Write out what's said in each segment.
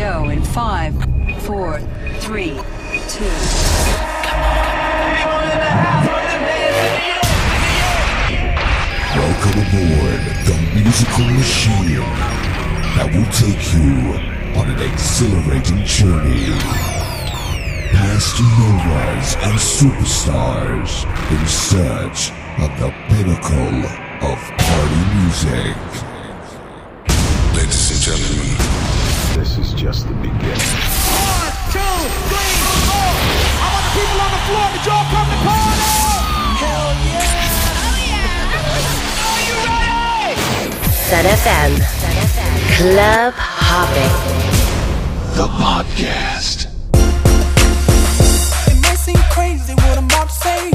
go in 5, 4, 3, 2. Welcome aboard the musical machine that will take you on an exhilarating journey past novas and superstars in search of the pinnacle of party music. Ladies and gentlemen, this is just the beginning. 1, 2, 3, 4. I want the people on the floor to y'all come to party. Hell yeah! Oh yeah! Are you ready? Sun FM. Club Hopping. The podcast. It may seem crazy what I'm about to say.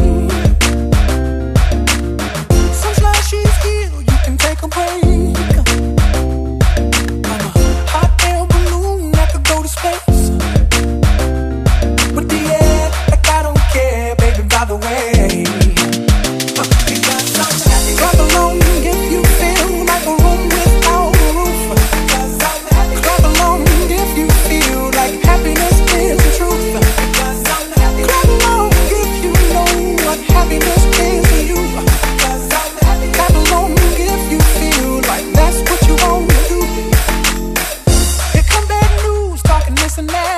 Sunshine, she's here, you can take a break. I'm a hot air balloon that could go to space. With the air, like I don't care, baby, by the way. Clap along if you feel like a room without a roof. Clap along if you feel like happiness is the truth. Clap along if you know what happiness is to you. Clap along if you feel like that's what you want to do. Here come bad news, talking this and that.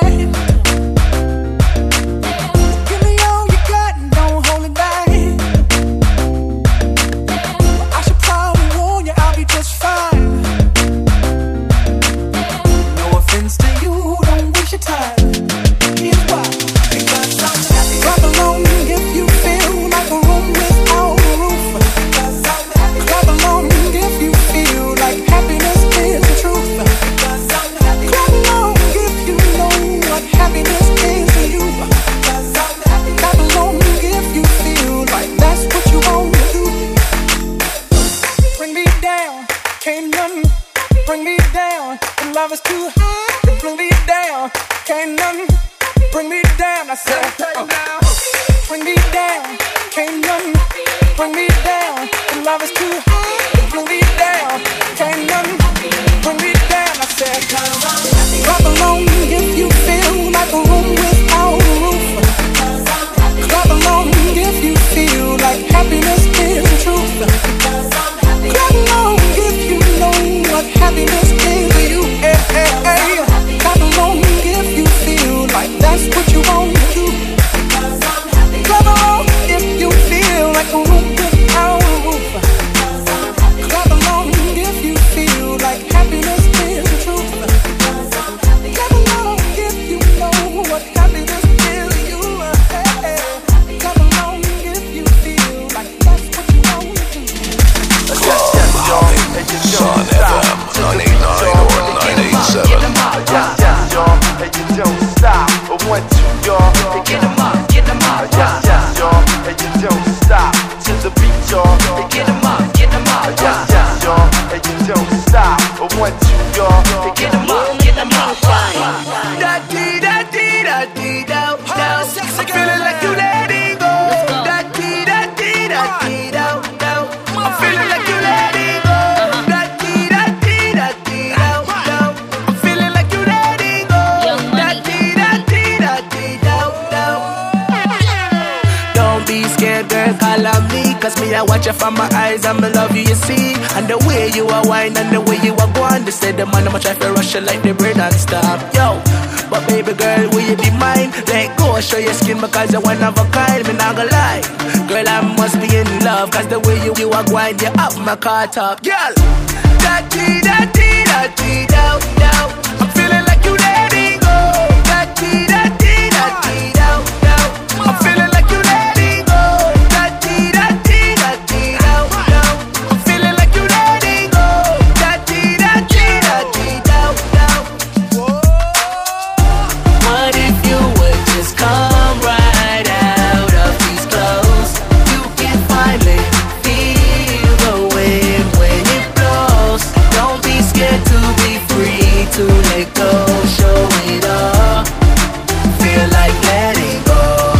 Give me all you got and don't hold it back. I should probably warn you, I'll be just fine. No offense to you, don't waste your time. Here's why. Because I'm happy. Clap along if you feel like a room without a roof. Because I'm happy. Clap along if you feel like happiness is the truth. Because I'm happy. Clap along if you know what happiness is to you. Because I'm happy. Clap along if you feel like that's what you want to do. Bring me down, can't nothing bring me down. The love is too high, it bring me down. Can't nothing bring me down. I said, bring me down, can't nothing bring me down. The love is too high, it bring me down. Can't nothing bring me down. I said, clap along if you feel like a room without a roof. Clap along if you feel like happiness is the truth. Clap along if you know what happiness is to you. Hey, hey, hey. Clap along if you feel like that's what you want to do. Clap along if you feel like a room without a roof. Clap along if you feel like happiness is the truth. Clap along if you know what happiness is to you. Hey, hey. Clap along if you feel like that's what you want to do. Sun FM 989 or 987. Y'all, and you don't stop. 1, 2, y'all, and get 'em up, get 'em up. Y'all, and you don't stop. To the beat, y'all, and get 'em up, get 'em up. Y'all, and you don't stop. 1, 2, y'all, and get 'em up, get 'em up. Da dee da dee da dee da. I'm feeling like you letting go. Da dee da dee da dee da. I'm feeling like you letting go. Da dee da dee da dee da. I'm feeling like you letting go. Da dee da dee da dee da. Don't be scared, girl, call on me. Cause me, I watch you from my eyes and me love you, you see. And the way you are wine and the way you are going. They say the man, I'ma try to rush you like the brain and stop. Yo, but baby girl, will you be mine? Let go, show your skin because you're one of a kind. Me not gonna lie, girl, I must be in love. Cause the way you are going, you up my car top. Girl, da dee da dee da dee da da. I'm feeling like you letting go. Da dee da dee da dee da da. I'm feeling like you letting go. Da dee da dee da dee da da. I'm feeling like you letting go. Da dee da dee da dee da da. What if you would just come right out of these clothes? You can finally feel the wind when it blows. Don't be scared to be free, to let go, show it all. Feel like letting go.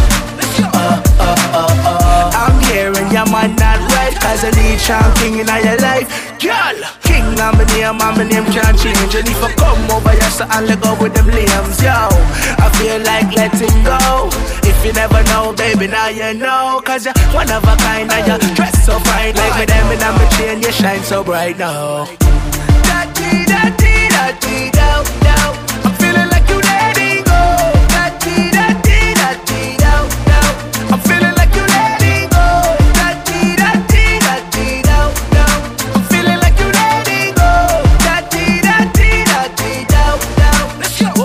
I'm hearing your man not right, cause I need Sean King in your life. Girl, King, I'm my name can't change. And if I come over your so I'll let go with them limbs, yo. I feel like letting go. If you never know, baby, now you know. Cause you're one of a kind and you dress so fine. Like me, them and I'm a chain, you shine so bright now. Da-dee-da-dee-da-dee-da-do. I'm feeling like you letting go. Da-dee-da-dee-da-dee-da-do. I'm feeling like you letting go. Da-dee-da-dee-da-dee-da-do. I'm feeling like you letting go. Da-dee-da-dee-da-dee-da-do. Let's go.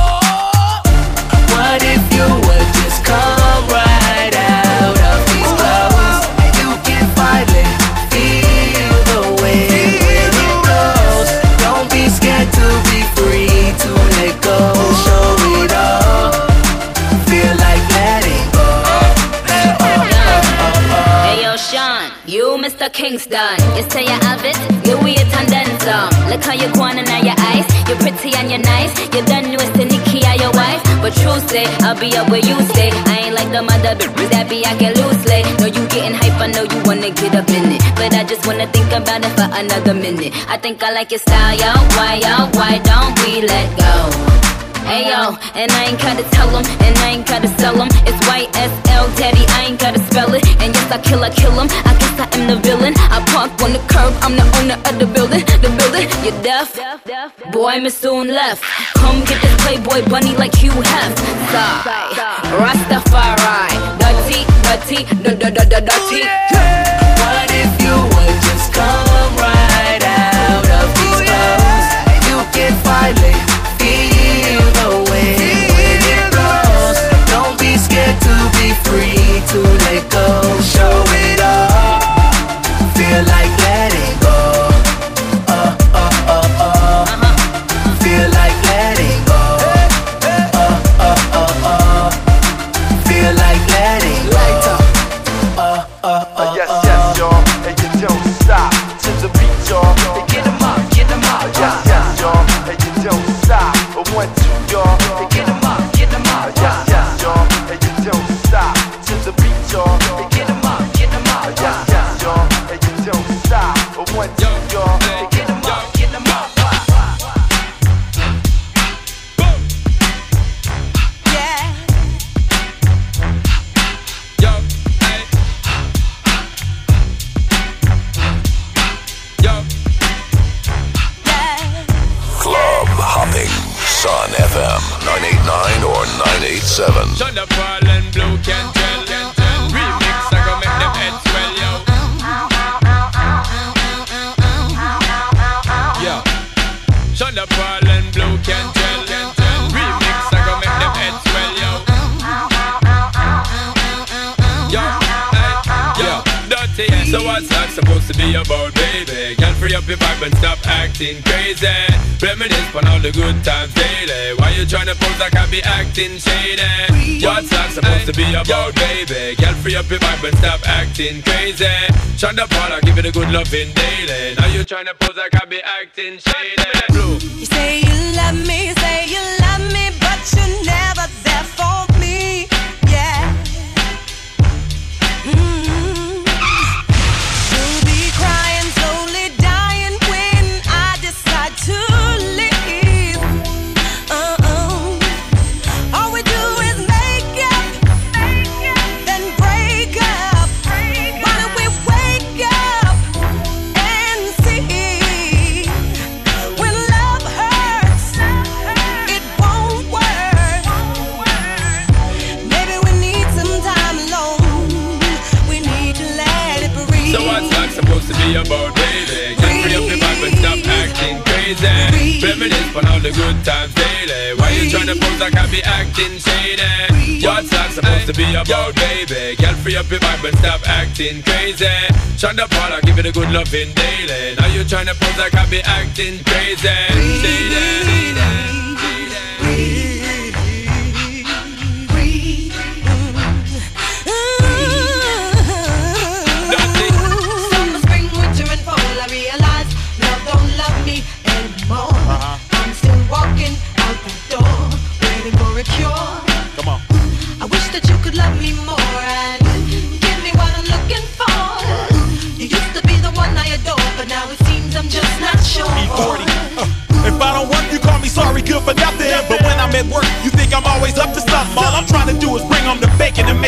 What if you would just come right out of these clothes? You can finally feel the way when it goes. Don't be scared to be free, to let go, show it all. Feel like letting go. Hey yo, Sean, you Mr. Kingston. You say you have it, you wait and then some. Look how you going and now your eyes. You're pretty and you're nice. You done with the Nikki or your wife. But true say, I'll be up where you stay. I ain't like the mother bitches that be acting loosely. Know you getting hype, I know you wanna get up in it. But I just wanna think about it for another minute. I think I like your style, yo. Why don't we let go? Ayo, and I ain't gotta tell them, and I ain't gotta sell them. It's YSL, daddy, I ain't gotta spell it. And yes, I kill them, I guess I am the villain. I park on the curb, I'm the owner of the building. You deaf? Boy, me soon left. Come get this Playboy bunny like you have. Sigh, Rastafari, dirty. What if you would just come right out of these clothes? You can finally feel the way when it goes. Don't be scared to be free, to let go, show it all. Feel like letting go. Feel like letting go. Feel like letting go. Yes, y'all, and you don't stop to the beat, y'all. And get 'em up, yes, y'all, and you don't stop. 1, 2, y'all, and get 'em up, yes, y'all, and you don't stop to the beat, y'all. And get 'em up, yes, y'all, and you don't stop. 1, 2, y'all, and get 'em up, Club hopping. Sun FM 989 or 987. Shut up, Paul and Blue can tell. Remix, I go make them heads swell, yo. Yeah. Shut up, Paul and Blue can tell. Remix, I go make them heads swell, yo. Yo, hey, yo, dirty. So what's that supposed to be about, baby? Can't free up your vibe and stop acting crazy. Reminisce on all the good times daily. Why you tryna pose like I be acting shady? What's that supposed to be about, baby? Can't free up your vibe and stop acting crazy. Shonda Paula, give it a good loving daily. Now you tryna pose like I be acting shady. You say you love me, but you're never there for me. Yeah. You'll be crying, slowly dying when I decide to leave. All we do is make up, then break up. Why don't we wake up and see? When love hurts, it won't work. Maybe we need some time alone. We need to let it breathe. So what's that supposed to be about, baby? Can't free up your vibe and stop acting crazy. Reminisce on all the good times daily. Why you tryna pose like I be acting shady? What's that supposed to be about, baby? Can't free up your vibe and stop acting crazy. Shonda Paula, give it a good loving daily. Now you tryna pose like I be acting crazy. Summer, spring, winter, and fall. I realize love don't love me anymore. I'm still walking out the door, waiting for a cure. Come on. I wish that you could love me more and give me what I'm looking for. You used to be the one I adore, but now it seems I'm just not sure. If I don't work, you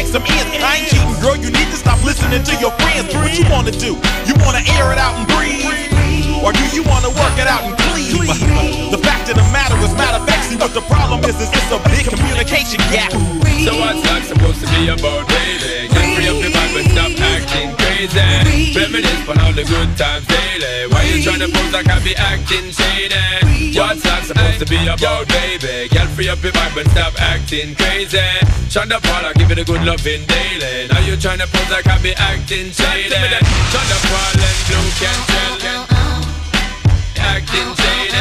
make some ends. I ain't cheating, girl, you need to stop listening to your friends. What you wanna do? You wanna air it out and breathe? Or do you wanna work it out and cleave? The fact of the matter is, matter of fact, see what the problem is it's a big communication gap. So what's that supposed to be about, baby? Get free up your vibe and stop acting crazy. Reminisce on all the good times daily. Why you tryna pose like I be acting shady? What's that supposed to be about, baby? Get free up your vibe and stop acting crazy. Shonda Paula, give it a good loving daily. Now you tryna pose like I be acting shady. Shonda Paula and Blue Cantrell acting shady.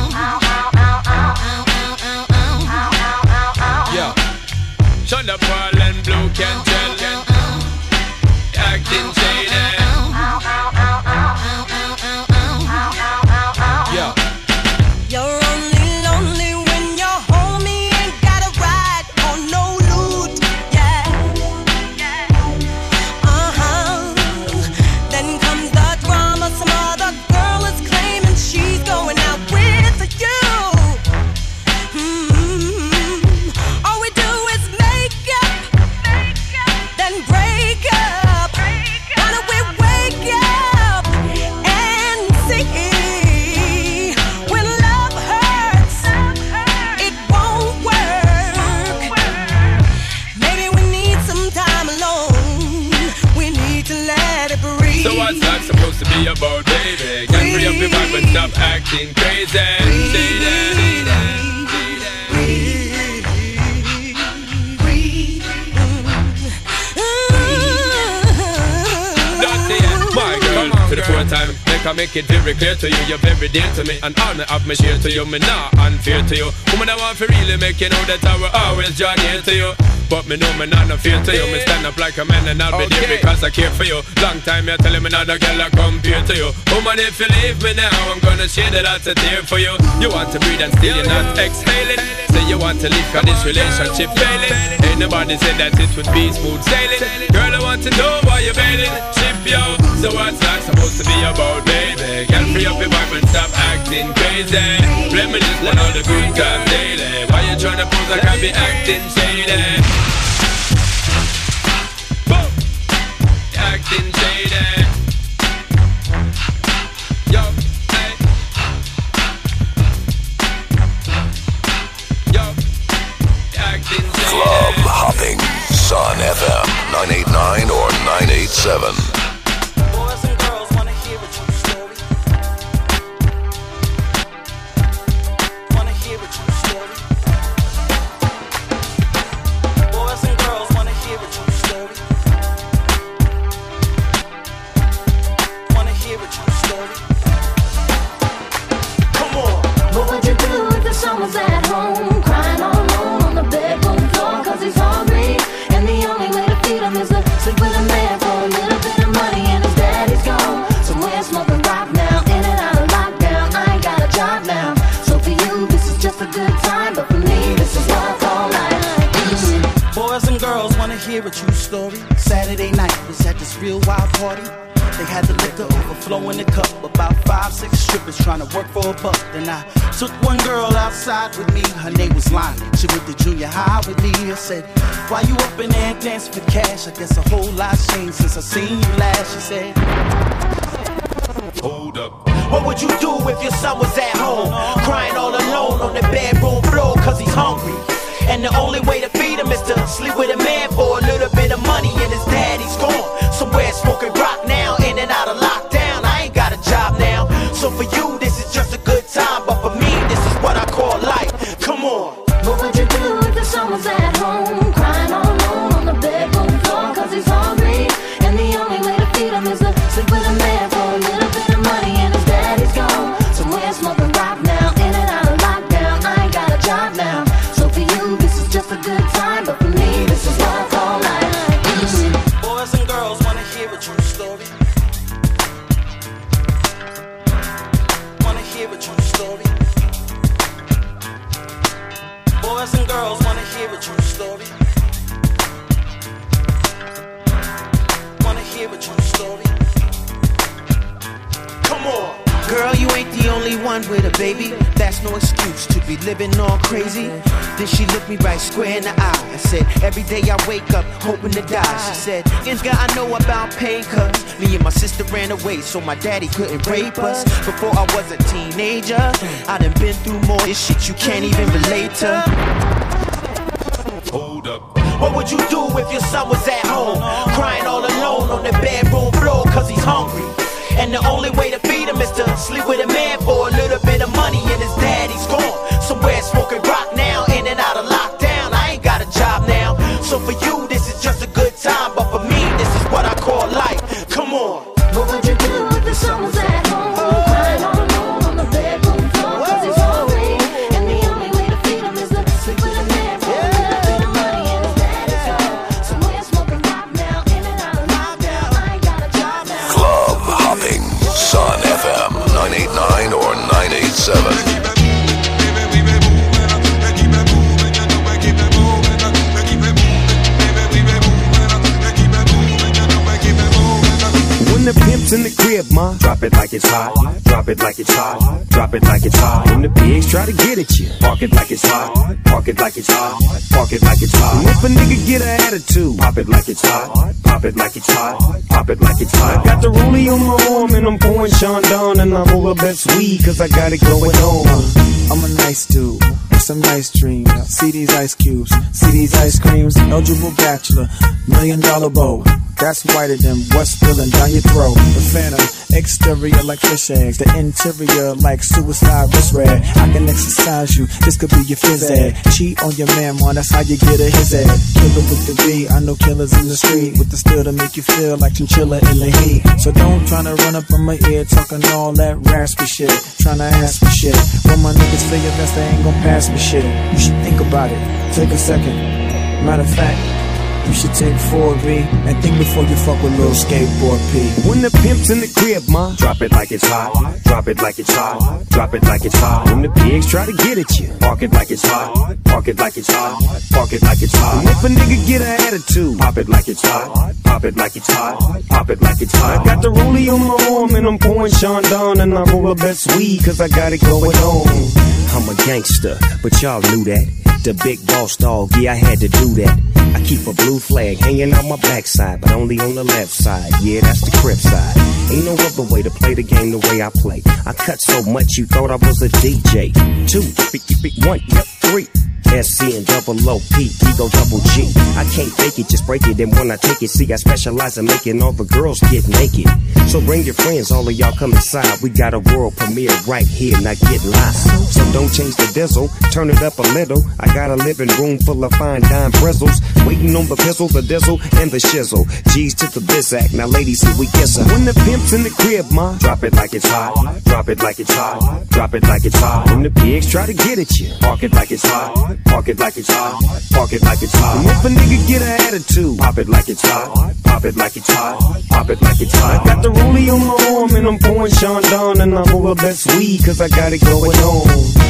Yeah. Shonda Paula and Blue Cantrell acting shady. Yeah. You're only lonely when your homie ain't got a ride or no loot. Yeah. Then comes the drama. Some other girl is claiming she's going out with you. All we do is make up, then break up. Why don't we wake up and see when love hurts, it won't work. Maybe we need some time alone. We need to let it breathe. So what's that supposed to be about, baby? Get free up your vibe and stop acting crazy. My girl, for the fourth time, make it very clear to you, you're very dear to me, and honor of me share to you, me not unfair to you. Woman, I want to really make you know that I will always join here to you. But me know me not no fear to you. Me stand up like a man and I'll be there because I care for you. Long time you're telling me not a girl I compare to you. Woman, if you leave me now, I'm gonna shed a lot of tear for you. You want to breathe and still you're not exhaling. Say you want to leave cause this relationship failing. Ain't nobody said that it would be smooth sailing. Girl, I want to know why you're bailing. Ship yo. So what's that supposed to be about, baby? Can't free up your vibe and stop acting crazy. Reminisce on all the good times daily. Why you tryna pose like I be acting shady? Boom. Acting shady. Yo, hey. Yo, acting shady. Club hopping, Sun FM 989 or 987. Boys and girls wanna hear a true story. Wanna hear a true story. Boys and girls wanna hear a true story. Wanna hear a true story. Come on. What would you do if the son was at home, crying all alone on the bedroom floor, cause he's hungry, and the only way to feed him is to sleep with a man for a little bit of money, and his daddy's gone somewhere smoking rock now, in and out of lockdown. I ain't got a job now, so for you this is just a good time, but for me this is what I call life. Boys and girls wanna hear a true story. Saturday night was at this real wild party. They had the liquor overflow in the cup. About 5-6 strippers trying to work for a buck. Then I took one girl outside with me. Her name was Lonnie. She went to junior high with me. I said, why you up in there dancing for cash? I guess a whole lot's changed since I seen you last. She said, hold up. What would you do if your son was at home, crying all alone on the bedroom floor cause he's hungry? And the only way to feed him is to sleep with a man for a little bit of money, and his daddy's gone somewhere smoking rock now, in and out of lockdown. I ain't got a job now, so for you this is just a good time, but for me this is what I call life. Come on. What would you do if the son was at home, crying all alone on the bedroom floor cause he's hungry, and the only way to feed him is to sleep with a man for a little bit of money, and his daddy's gone somewhere smoking rock now, in and out of lockdown. I ain't got a job now, so for you this is just a good time, but for me this is what I call life. boys and girls wanna hear a true story. Wanna hear a true story. Boys and girls wanna hear a true story. Wanna hear a true story. Come on. Girl, you ain't the only one with a baby. That's no excuse to be living all crazy. Then she looked me right square in the eye and said, every day I wake up hoping to die. She said, nigga, I know about pain, cause me and my sister ran away so my daddy couldn't rape us. Before I was a teenager, I done been through more this shit you can't even relate to. Hold up. What would you do if your son was at home, crying all alone on the bedroom floor cause he's hungry? And the only way to feed him is to sleep with a man for a little bit of money, and his daddy's gone somewhere smoking rock now, in and out of lockdown. I ain't got a job now, so for you this is just a good time, but for me this is what I call life. Come on. What would you do if your son was at home, crying all alone on the bedroom floor cause he's hungry? And the only way to feed him is to sleep with a man for a little bit of money, and his daddy's gone somewhere smoking rock now, in and out of lockdown. I ain't got a job now. Club hopping. Sun FM 989 or 987. The pimp's in the crib, ma. Drop it like it's hot. Drop it like it's hot. Drop it like it's hot. When the pigs try to get at you, park it like it's hot. Park it like it's hot. Park it like it's hot. And if a nigga get an attitude, pop it like it's hot. Pop it like it's hot. Pop it like it's hot. I got the rollie on my arm and I'm pouring Sean Don, and I roll the best weed cause I got it going on. I'm a nice dude with some nice dreams. See these ice cubes, see these ice creams. Eligible bachelor, $1 million bow. That's whiter than what's spilling down your throat. The phantom, exterior like fish eggs, the interior like suicide wrist rag. I can exercise you, this could be your phys ed. Cheat on your man, man, that's how you get a his ed. Killer with the B, I know killers in the street with the steel to make you feel like chinchilla in the heat. So don't tryna run up on my ear talking all that raspy shit, tryna ask me shit. When my niggas feel your best, they ain't gon' pass me shit. You should think about it, take a second. Matter of fact, you should take 4B and think before you fuck with little skateboard P. When the pimp's in the crib, ma. Drop it like it's hot. Drop it like it's hot. Drop it like it's hot. When the pigs try to get at you, park it like it's hot. Park it like it's hot. Park it like it's hot. And if a nigga get an attitude, pop it like it's hot. Pop it like it's hot. Pop it like it's hot. I got the rollie on my arm and I'm pouring Sean Don, and I roll the best weed cause I got it going on. I'm a gangster, but y'all knew that. The big boss dog, yeah, I had to do that. I keep a blue flag hanging on my backside, but only on the left side. Yeah, that's the crib side. Ain't no other way to play the game the way I play. I cut so much you thought I was a DJ. 2, 1, 3. SC and double OP, ego double G. I can't fake it, just break it. And when I take it, see, I specialize in making all the girls get naked. So bring your friends, all of y'all come inside. We got a world premiere right here, now get live. So don't change the diesel, turn it up a little. I got a living room full of fine dime bristles, waiting on the pistol, the diesel, and the shizzle. G's to the bizac, now ladies, here we kiss her. When the pimp's in the crib, ma. Drop it like it's hot. Drop it like it's hot. Drop it like it's hot. When the pigs try to get at you, park it like it's hot. Park it like it's hot. Park it like it's hot. And if a nigga get an attitude, pop it like it's hot. Pop it like it's hot. Pop it like it's hot. I got the rollie on my arm and I'm pouring Sean Don, and I roll the best weed cause I got it going on.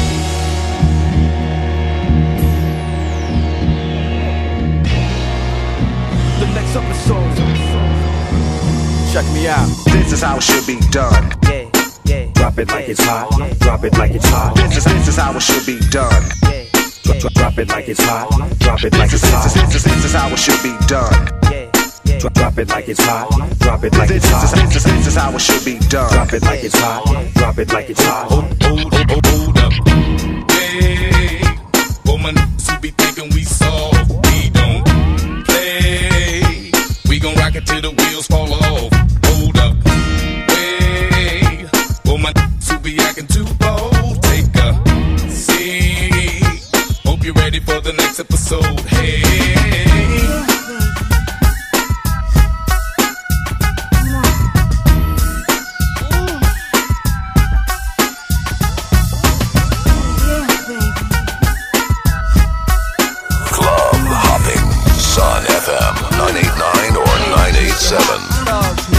The next episode, check me out. This is how it should be done. Yeah, yeah. Drop it like it's hot. Drop it like it's hot. This is how it should be done. Drop it like it's hot. Drop it like it's hot. This is how it should be done. Drop it like it's hot. Drop it like it's hot. This is how it should be done. Drop it like it's hot. Drop it like it's hot. Hold up. Hey, woman, who be thinking we soft? We don't play. We gon' rock it till the wheels fall off. Hold up. Hey, woman, who be acting too bold? Take a seat. Hope you're ready for the next episode. Hey. Sun FM 989 or 987.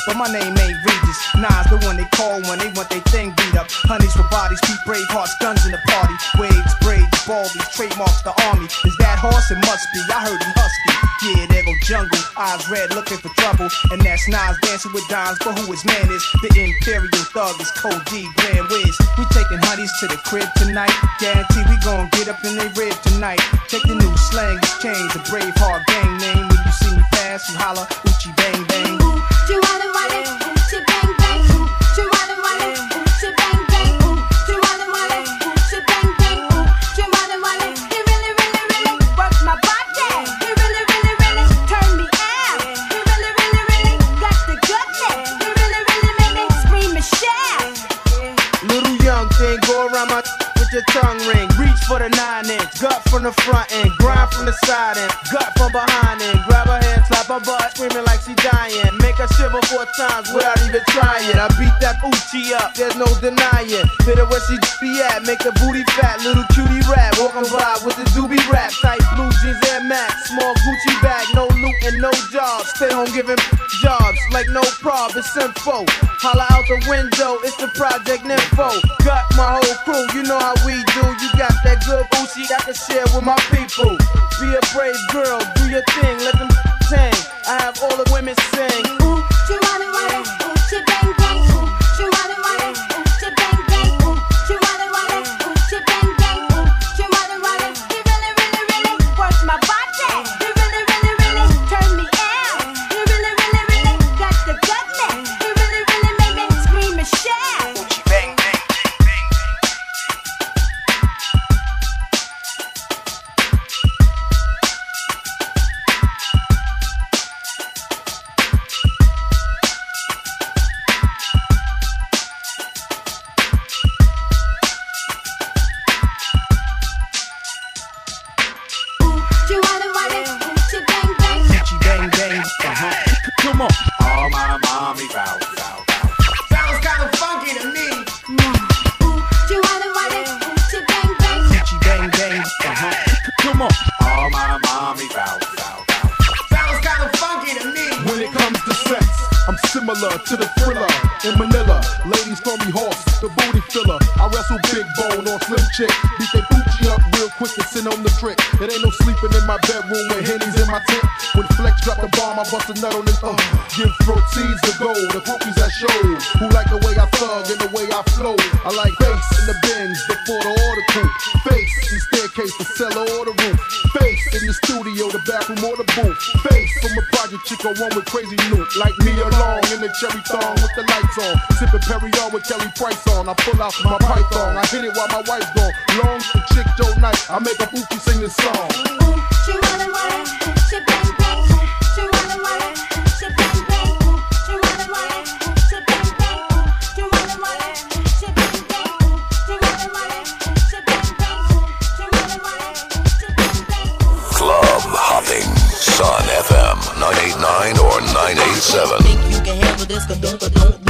but my name ain't Regis. Nas the one they call when they want their thing beat up. Honeys for bodies, keep brave hearts, guns in the party. Waves, braids, baldies, trademarks the army. Is that horse? It must be. I heard him husky. Yeah, there go jungle. Eyes red, looking for trouble. And that's Nas dancing with dimes, but who his man is? The Imperial Thug is Code D, Grand Wiz. We taking honeys to the crib tonight. Guarantee we gon' get up in they rib tonight. Take the new slang exchange, a brave heart gang name. When you see me pass, you holla, Uchi bang bang. Chihuahua wale, Uchi bang bang. Chihuahua wale, Uchi bang bang. Chihuahua wale, Uchi bang bang. Chihuahua wale, he really, really, really works my body. He really, really, really turn me out. He really, really, really got the goodness. He really, really make me scream and shout. Little young thing, go around my with your tongue ring. Reach for the 9-inch, gut from the front end, grind from the side end, gut from behind end. Grab her hand, slap her butt, screaming like she dying. Make her shiver 4 times without even trying. I beat that Uchi up, there's no denying. Hit her where she be at, make the booty fat. Little cutie rat, walking by with the doobie rap. Tight blue jeans, Air Max, small Gucci bag, no loot and no jobs. Stay home giving jobs like no prob, it's info. Holla out the window, it's the Project Nympho. Got my whole crew, you know how we do. You got that good Uchi I can share with my people. Be a brave girl, do your thing, let them sing. I have all the women sing. Ooh, Chihuahua wale, Uchi bang bang. Ooh, Chihuahua wale, Uchi bang bang. Ooh, Chihuahua wale, Uchi bang bang. Ooh, Chihuahua wale, he really, really, really works my body. He really, really, really turn me out. He really, really, really got the goodness. He really, really make me scream and shout. Uchi bang bang. Chihuahua wale, Uchi bang bang. Uchi bang bang. Come on. All my mommy bow. Sounds kinda funky to me. Ooh, Chihuahua wale, Uchi bang bang. Uchi bang bang. Come on. All my mommy bow. Sounds kinda funky to me. When it comes to sex, I'm similar to the Thriller in Manila. Ladies call me Horse, the booty filler. I wrestle big bone on slim chick. Beat they booty up real quick and send on the trick. It ain't no sleeping in my bedroom when Henny's in my tent. When Flex drop the bomb, I bust a nut on his give proceeds to go. The groupies that show who like the way I thug and the way I flow. I like bass in the bins before the order coupe. Face in the staircase, the cellar or the roof. Face in the studio, the bathroom or the booth. Face from a project chick or one with crazy loot. Like me along in the cherry thong with the lights on. Sipping Perry on with Kelly Price on. I pull out my python, I hit it while my wife's gone. Long the chick Joe Night, I make a Uchi sing this song. Ooh, Chihuahua wale, Uchi bang bang. Chihuahua wale, Uchi bang bang. Ooh, Chihuahua wale, Uchi bang bang. Ooh, Chihuahua wale, Uchi bang bang. Ooh, Chihuahua wale, Uchi bang bang. Ooh, Chihuahua wale, Uchi bang bang. Club hopping. Sun FM 989 or 987. Think you can handle this? Think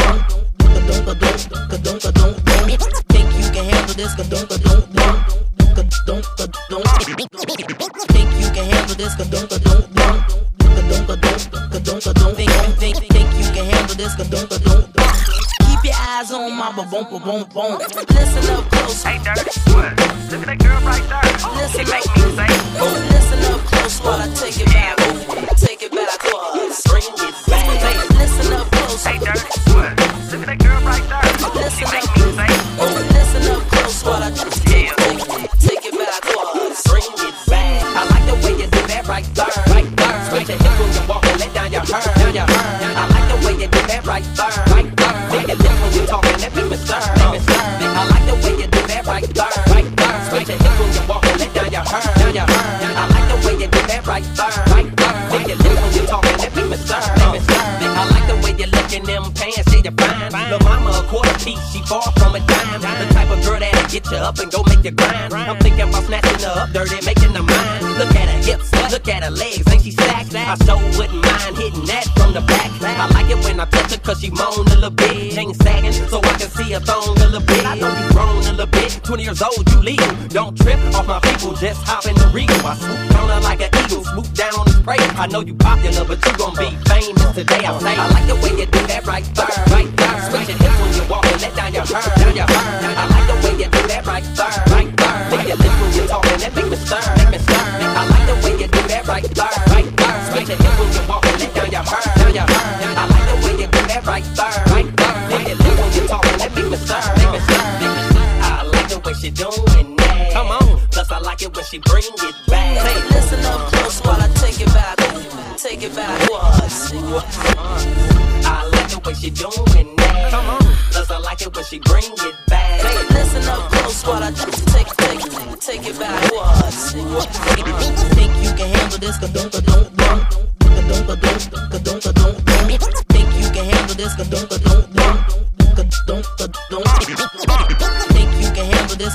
you can handle this? Think you can handle this? Think you can handle this? Keep your eyes on my boom. Listen up close. Hey, Dirty Swift, look at that girl right there. Listen, make me say. Listen up close while I take it back. Take it back, bring it back. Listen up close. Hey, Dirty Swift, look at that girl right there. Listen make up, me say. Listen up close while I take it back, bring it back. I like the way you do that right there. Switch your hips when you walk and let down your hair. I like the way you do that right there. Make your lips when you talking, that make me stir. I like the way you do that right there. Switch your hips when you walk and let down your hair. I like the way you do that right there. Make your lips when you talking, that make me stir. I like the way you look in them pants, say you fine. Lil' mama a quarter piece, she far from a dime. The type of girl that'll get you up and go make you grind. I'm thinking about snatching her up, dirty, making her mine. Look at her hips, look at her legs, ain't she stacked? I so wouldn't mind hitting that from the back. I like it when I touch her cause she moan a little bit. Chain sagging so I can see her thong a little bit. I know you grown a little bit, 20 years old, you legal. Don't trip off my people, just hop in the Regal. I swoop down her like an eagle, swoop down on the spray. I know you popular, but you gon' be famous today. I say I like the way you do that right she doing that. Come on. Plus I like it when she bring it back. Listen up close while I take it back. What? Think you can handle this? Think you can handle this? Think you can handle this?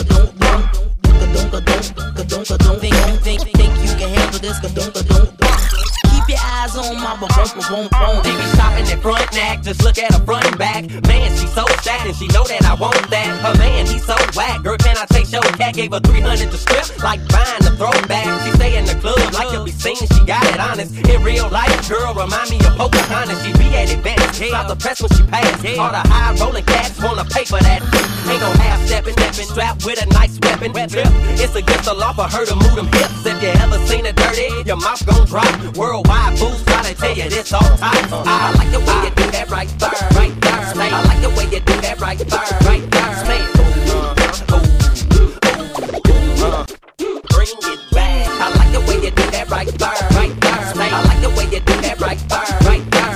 Think you can handle this? Keep your eyes on my boom. They be shopping in front neck, just look at her front and back. Man, she so sad and she know that I want that. Her man, he so whack. Girl, can I take your cat? Gave her 300 to strip, like buying the throwback. She stay in the club, like you'll be seen. She got it honest. In real life, girl, remind me of Pocahontas. She be at advantage, stop the press when she pass. All the high rolling cats wanna pay for that. Ain't no half stepping, strapped with a nice weapon. It's against the law for her to move them hips. If you ever seen it dirty, your mouth gon' drop. Worldwide fools try to tell you this all time. I like the way you do that right there, right there. I like the way you do that right there, right there. Bring it back. I like the way you do that right there, right there. I like the way you do that right there, right there.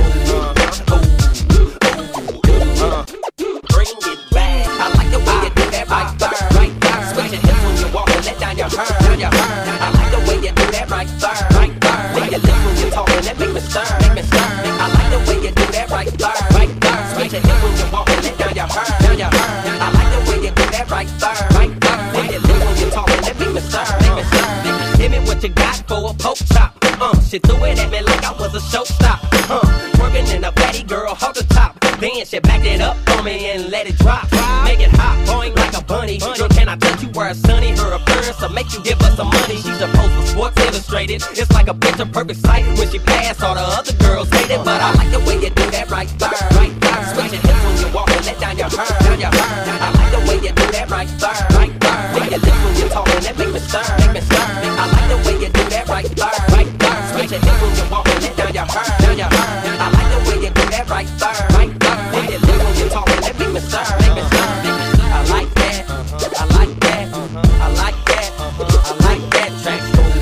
Bring it back. I like the way you do that right there, right there. Switch your hips when you walk and let down your hair, down your hair. I like the way you do that right there, right there. Make your lips when you're talking, that make me stir, make me stir. I like the way you do that right there, right there. Switch your hips when you walk and let down your hair, down your hair. I like the way you do that right there, right there. Make your lips when you're talking, that make me stir, make me stir. Give me what you got for a poke chop. She threw it at me like I was a showstop. Working in a fatty girl, hold the top. Then she backed it up on me and let it drop. Make it hot, boing like a bunny. Girl, can I touch you where it's sunny? Her appearance will make you give her some money. She's a post for Sports Illustrated. It's like a picture perfect sight. When she passed, all the other girls hate it. But I like the way you do that right there, right there. Switch your hips when you walk and let down your hair, down your hair. I like the way you do that right there, right there. Make your lips when you're talking, that make me stir, make me stir. I like the way you do that right there, right there. Switch your hips when you walk and let down your hair, down your hair. I like the way you do that right there, right there. Make your lips when you're talking, that make me stir, make me stir. I like that, I like that, I like that, I like that track.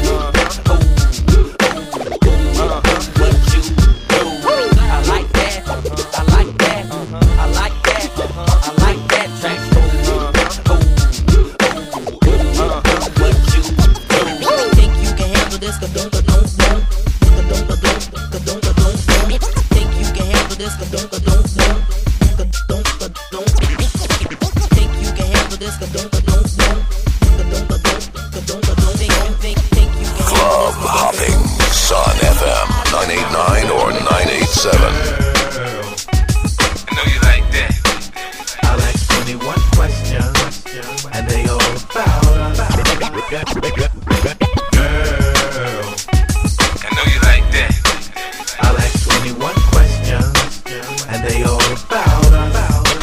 What you do? I like that, I like that, I like that, I like that track. What you do? Think you can handle this? Think you can handle this? Think you can handle this? Club hopping, Sun FM 989 or 987. I know you like that. I'll ask 21 questions, and they all about us. Girl, I know you like that. I'll ask 21 questions, and they all about us.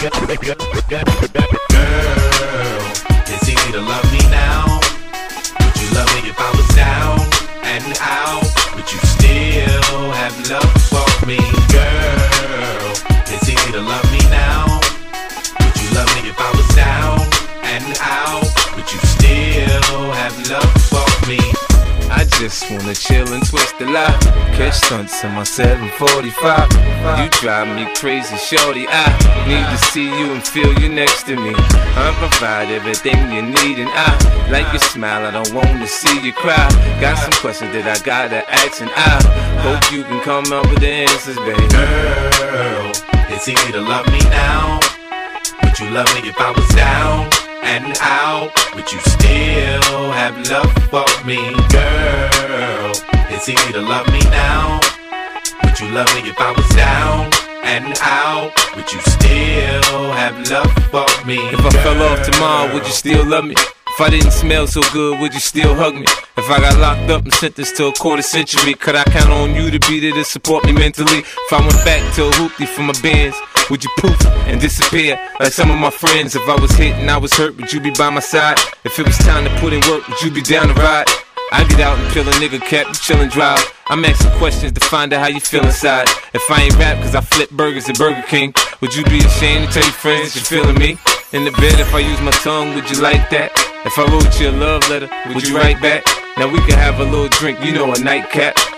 Girl, it's easy to love me now. Would you love me if I was down and out? Would you still have love for me? Girl, it's easy to love me now. Would you love me if I was down and out? Would you still have love for me? I just wanna chill and twist the lot. Catch stunts in my 745. You drive me crazy, shorty. I need to see you and feel you next to me. I provide everything you need, and I like your smile. I don't wanna see you cry. Got some questions that I gotta ask, and I hope you can come up with the answers, baby. Girl, it's easy to love me now. Would you love me if I was down and out? Would you still have love for me? Girl, it's easy to love me now. Would you love me if I was down and out? Would you still have love for me? If I fell off tomorrow, would you still love me? If I didn't smell so good, would you still hug me? If I got locked up and sentenced to a quarter century, could I count on you to be there to support me mentally? If I went back to a hoopty for my bands, would you poof and disappear like some of my friends? If I was hit and I was hurt, would you be by my side? If it was time to put in work, would you be down to ride? I get out and peel a nigga cap, you chillin' drive. I'm asking questions to find out how you feel inside. If I ain't rap cause I flip burgers at Burger King, would you be ashamed to tell your friends you're feeling me? In the bed, if I use my tongue, would you like that? If I wrote you a love letter, would you write back? Now we can have a little drink, you know, a nightcap.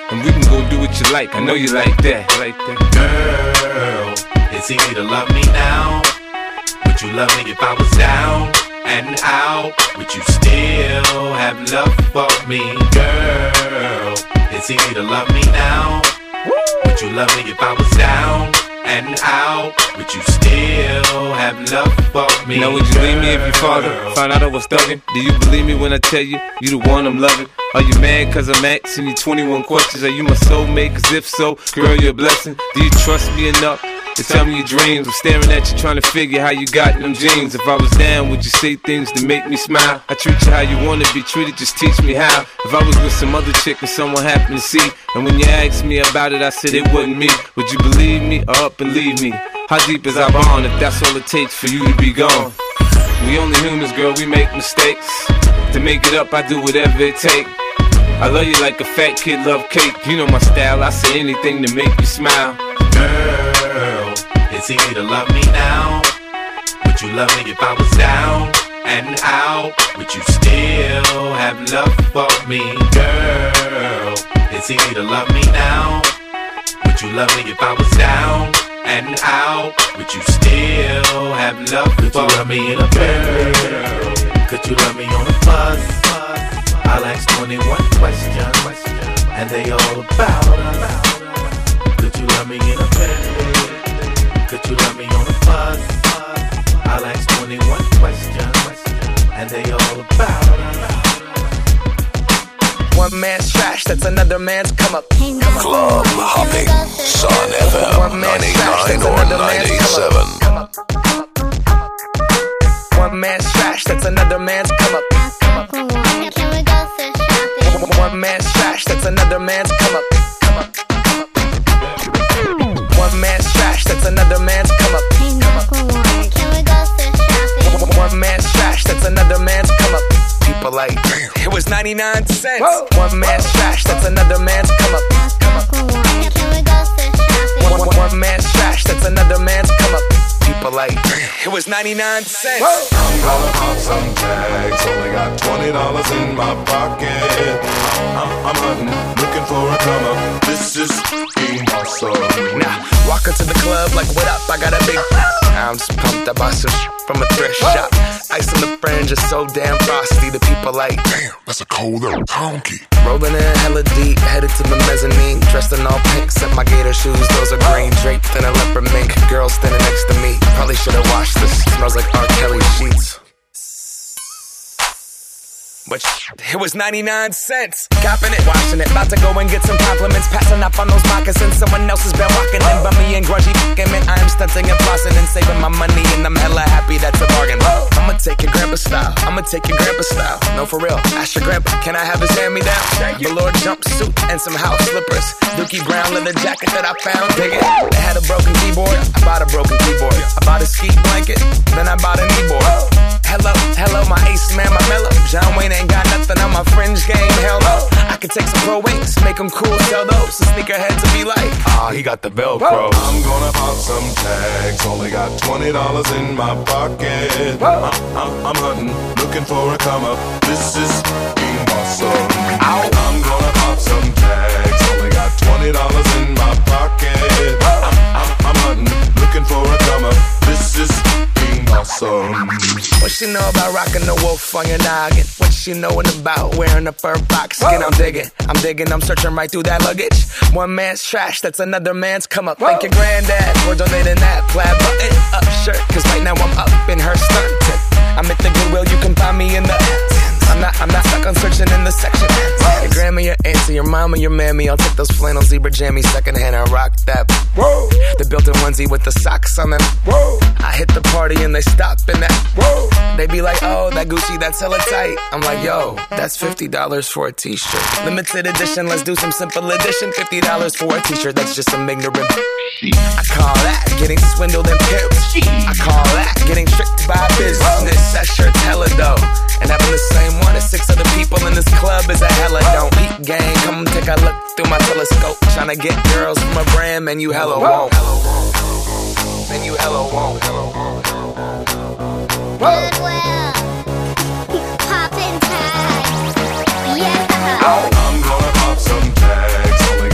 and we can go do what you like. I know you like that. Girl, it's easy to love me now. Would you love me if I was down and out? Would you still have love for me? Girl, it's easy to love me now. Would you love me if I was down and out? Would you still have love for me? Now would you leave me if your father found out I was thugging? Do you believe me when I tell you, you the one I'm loving? Are you mad cause I'm asking you 21 questions? Are you my soulmate? Cause if so, girl, you're a blessing. Do you trust me enough to tell me your dreams? I'm staring at you trying to figure how you got them jeans. If I was down, would you say things to make me smile? I treat you how you wanna be treated, just teach me how. If I was with some other chick and someone happened to see, and when you asked me about it, I said it wasn't me, would you believe me or up and leave me? How deep is our bond if that's all it takes for you to be gone? We only humans, girl, we make mistakes. To make it up, I do whatever it takes. I love you like a fat kid love cake. You know my style, I say anything to make you smile. Girl, it's easy to love me now. Would you love me if I was down and out? Would you still have love for me? Girl, it's easy to love me now. Would you love me if I was down and out? Would you still have love for me? Could you love me in a girl? Could you love me on a bus? I'll ask 21 questions, and they all about us. Could you love me in a bed? Could you love me on a bus? I'll ask 21 questions, and they all about us. One man's trash, that's another man's come up. Club hopping, Sun FM 99 or 97. One man's trash, that's another man's come up. One man's trash, that's another man's come up. One man's trash, that's another man's come up. One man's trash, that's another man's come up. People like, it was 99 cents. One man's trash, that's another man's come up. One man's trash, that's another man's come up. People like, it was 99 cents. I'm gonna pop some tags, only got $20 in my pocket. I'm hunting, looking for a come up. This is being awesome. Now, walk into the club like, what up? I got a big. I'm just pumped. I bought some from a thrift shop. Ice on the fringe is so damn frosty. The people like, damn, that's a cold little honky. Rolling in hella deep, headed to the mezzanine. Dressed in all pink, set my gator shoes. Those are green, draped in a leopard mink. Girl standing next to me. Probably should've washed this. Smells like R. Kelly sheets. But it was 99 cents. Copping it, washing it. About to go and get some compliments. Passing up on those moccasins. Someone else has been walking in. Bummy and grungy fucking man. I am stunting and flossing and saving my money. And I'm hella happy that's a bargain. I'ma take your grandpa style. I'ma take your grandpa style. No, for real. Ask your grandpa, can I have his hand-me-down? Velour jumpsuit and some house slippers. Dookie brown leather jacket that I found. Dig it. They had a broken keyboard. I bought a broken keyboard. I bought a ski blanket. Then I bought a kneeboard. Hello, hello, my ace man, my mellow. John Wayne ain't got nothing on my fringe game, hell no. I could take some pro wings, make them cool, sell those. The sneakerheads will be like, he got the Velcro. I'm gonna pop some tags, only got $20 in my pocket. I'm hunting, looking for a come up. This is being awesome. I'm gonna pop some tags, only got $20 in my pocket. I'm hunting, looking for a come up. This is being awesome. What she know about rocking the wolf on your noggin? What she knowin' about wearing a fur fox skin? I'm digging, I'm searching right through that luggage. One man's trash, that's another man's come up. Thank your granddad for donating that plaid button up shirt. Cause right now I'm up in her skirt. I'm at the Goodwill, you can find me in the I'm not stuck on searching in the section. Your grandma, your auntie, your mama, your mammy. I'll take those flannel zebra jammies secondhand and rock that. Whoa. The built-in onesie with the socks on them. Whoa. I hit the party and they stop in that. Whoa. They be like, oh, that Gucci, that's hella tight. I'm like, yo, that's $50 for a t-shirt. Limited edition, let's do some simple edition. $50 for a t-shirt, that's just some ignorant. I call that getting swindled and pimped. I call that getting tricked by business. That shirt's hella dope. And having the same one as 6 other people in this club is a hella don't. Peep gang, come take a look through my telescope. Tryna get girls from a brand, man, you hella won't. Man, you hella won't. Goodwill, poppin' tags, yeah. I'm gonna pop some tags, only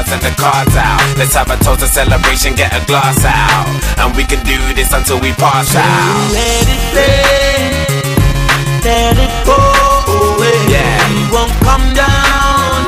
cars and the cards out. Let's have a toast, a celebration, get a glass out, and we can do this until we pass out. Let it play, let it go away. Yeah, we won't come down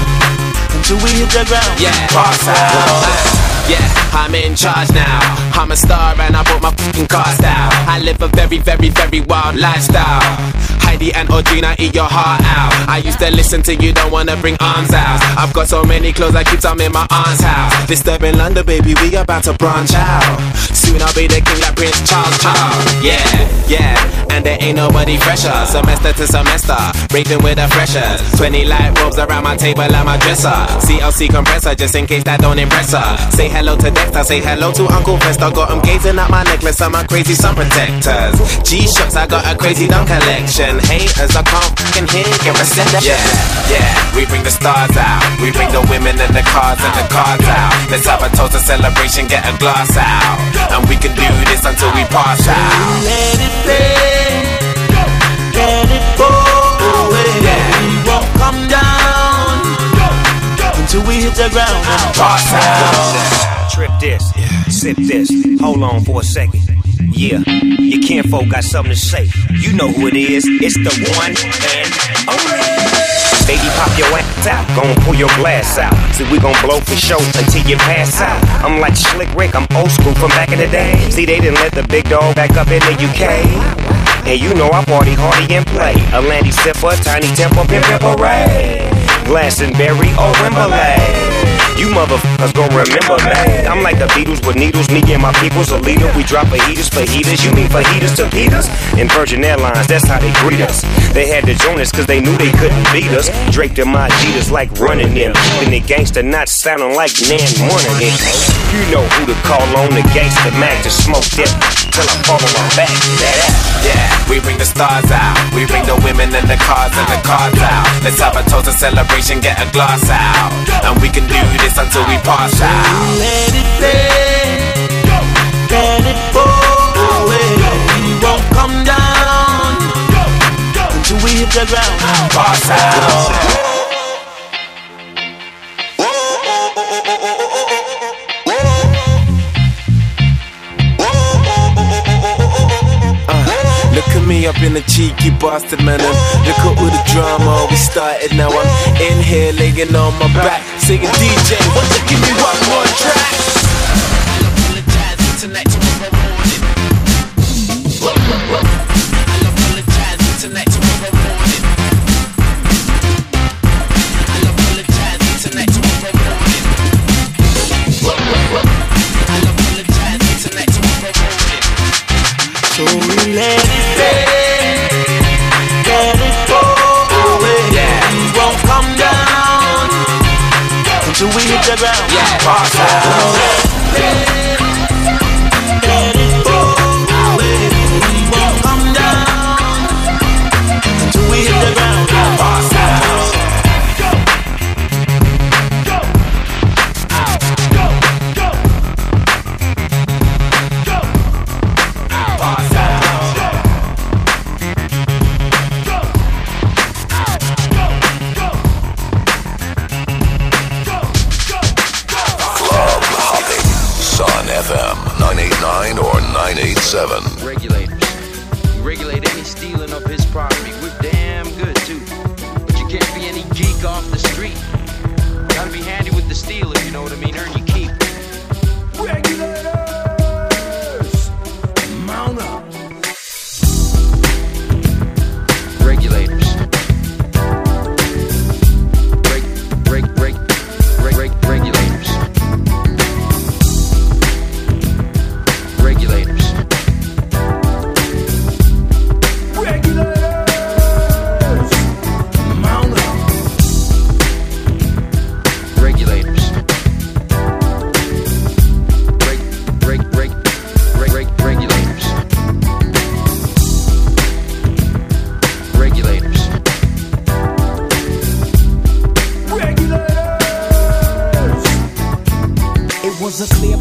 until we hit the ground. Yeah, pass out. Yeah, I'm in charge now. I'm a star and I brought my fucking cars down. I live a very, very, very wild lifestyle. Heidi and Audrina, eat your heart out. I used to listen to you, don't wanna bring arms out. I've got so many clothes, I keep some in my aunt's house. Disturbing London, baby, we about to branch out. Soon I'll be the king like Prince Charles. Yeah, yeah, and there ain't nobody fresher. Semester to semester, raving with the freshers. 20 light bulbs around my table and my dresser. CLC compressor, just in case that don't impress her. Say hello to Dexter, say hello to Uncle Fester. Got him gazing at my necklace and my crazy sun protectors. G-Shocks, I got a crazy dumb collection. Haters, I can't fucking hear you. Yeah, yeah, we bring the stars out. We bring the women and the cars and the cards out. Let's have a toast, a celebration, get a glass out, and we can do this until we pass out. Let it play, let it go away. Yeah, we won't come down until we hit the ground. Pass out. Trip this, sip this, hold on for a second. Yeah, your kinfolk got something to say. You know who it is, it's the one and only. Baby, pop your ass out, gon' pull your glass out. See, we gon' blow for show until you pass out. I'm like Slick Rick, I'm old school from back in the day. See, they didn't let the big dog back up in the UK. And you know I party hardy and play. A Landy sipper, tiny temper, pimp parade. Glastonbury or Wembley. You motherfuckers gon' remember me. I'm like the Beatles with needles, me and my people's a leader. We drop fajitas for heaters, you mean fajitas to Peters? In Virgin Airlines, that's how they greet us. They had to join us cause they knew they couldn't beat us. Draped in my Adidas like running them. Keeping the gangster not sounding like Nan Monaghan. You know who to call on, the gangster Mac to smoke them till I fall on my back. Yeah, we bring the stars out. We bring the women and the cars and the cards out. Let's have a toast, a celebration, get a glass out, and we can do this until we pass out. Let it play, let it go away. We won't come down until we hit the ground. Pass out. Look at me up in the cheeky bastard manner. Look at all the drama we started. Now I'm in here laying on my back, singing DJ, what the give me one more track. I'll apologize tonight tomorrow morning. I'll apologize tonight tomorrow morning. I'll apologize tonight tomorrow morning. I'll apologize tonight tomorrow morning. So we let it stay, let it go away. Yeah, we won't come down until we hit the ground. Yeah, pass out. Let it go away. We won't come down until we hit the ground. Pass out. FM 989 or 987. Regulators. You regulate any stealing of his property. We're damn good too. But you can't be any geek off the street. Gotta be handy with the steel if you know what I mean. Earn your keep. Regulators, mount up. Regulators. Regulators. Regulators. Regulators, mount up. Regulators.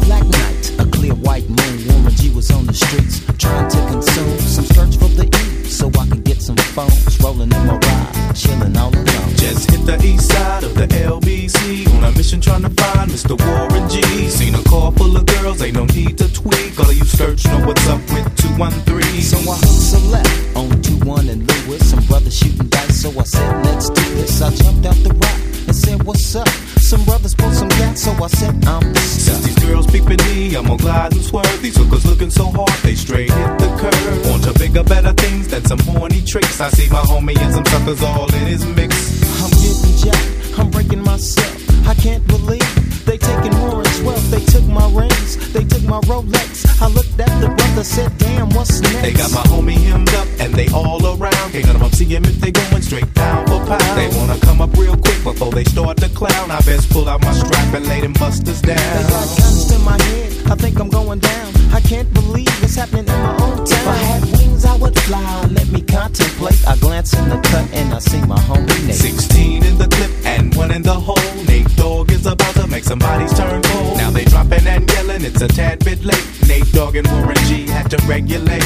black night, a clear white moon. Warren G was on the streets trying to consume some skirts for the E, so I could get some phones. Rolling in my ride, chilling all alone. Just hit the east side of the LBC on a mission trying to find Mr. Warren G. Seen a car full of girls, ain't no need to tweak. All of you search know what's up with 213. So I hooked some left on 21 and Lewis. Some brothers shooting dice, so I said, let's do this. I jumped out the rock and said, what's up? Some brothers pulled some gas, so I said, I'm the stuff. Since these girls peeping me, I'm gonna glide and swerve. These hookers looking so hard, they straight hit the curve. Want to bigger, better things than some horny tricks. I see my homie and some suckers all in his mix. I'm getting jacked, I'm breaking myself. I can't believe they taking Warren's wealth. They took my rings, they took my Rolex. I looked at the brother, said, damn, what's next? They got my homie hemmed up and they all around. Can't none of them see him if they going straight pound for pound. They wanna come up real quick before they start to clown. I best pull out my strap and lay them busters down. They got guns to my head, I think I'm going down. I can't believe it's happening in my own town. If I had wings, I would fly. Let me contemplate. I glance in the cut and I see my homie Nate. 16 in the clip and 1 in the hole. Nate Dogg is about to make somebody's turn cold. Now they dropping and yelling, it's a tad bit late. Nate Dogg and Warren G had to regulate.